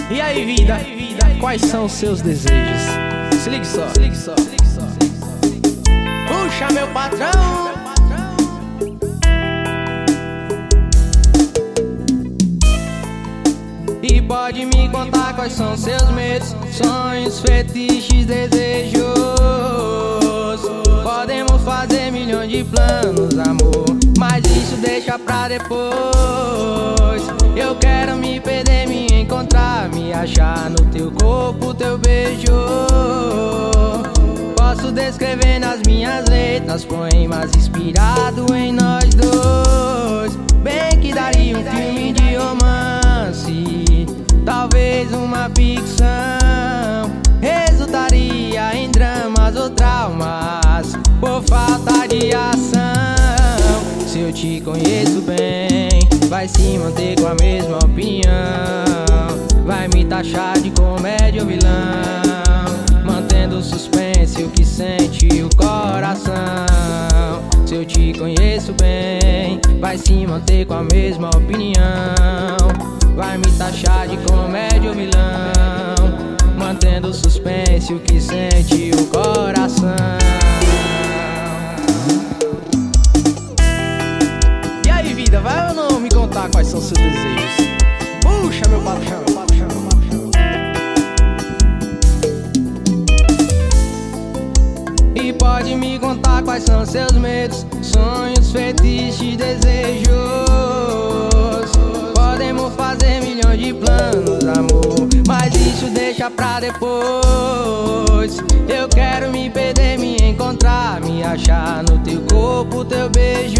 E aí, vida, quais são os seus desejos? Se ligue só, se ligue só, se ligue só. Puxa, meu patrão. E pode me contar quais são seus medos, sonhos, fetiches, desejos. Podemos fazer milhões de planos, amor, mas isso deixa pra depois. Eu quero me perder, me encontrar, me achar no teu corpo, teu beijo. Posso descrever nas minhas letras poemas inspirado em nós dois. Bem que daria um filme de romance, talvez uma ficção. Resultaria em dramas ou traumas por falta de ação. Se eu te conheço bem, vai se manter com a mesma opinião. Vai me taxar de comédia ou vilão, mantendo suspense o que sente o coração. Se eu te conheço bem, vai se manter com a mesma opinião. Vai me taxar de comédia ou vilão, mantendo suspense o que sente o coração. E aí, vida, vai ou não me contar quais são seus desejos? Puxa, meu patrão, meu patrão, meu patrão. E pode me contar quais são seus medos, sonhos, fetiches, desejos. Podemos fazer milhões de planos, amor, mas isso deixa pra depois. Eu quero me perder, me encontrar, me achar no teu corpo, teu beijo.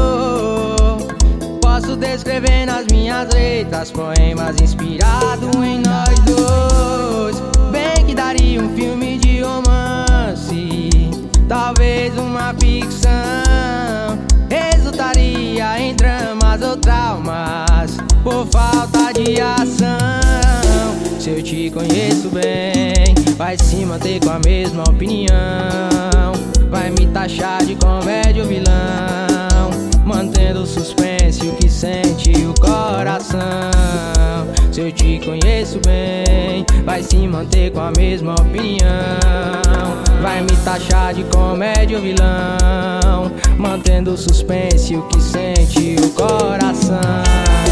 Posso descrever nas minhas letras poemas inspirado em nós dois. Bem que daria um filme de romance, talvez uma ficção. Resultaria em dramas ou traumas por falta de ação. Se eu te conheço bem, vai se manter com a mesma opinião. Vai me taxar de comédia ou vilão, mantendo suspense o que sente o coração. Se eu te conheço bem, vai se manter com a mesma opinião. Vai me taxar de comédia ou vilão, mantendo suspense o que sente o coração.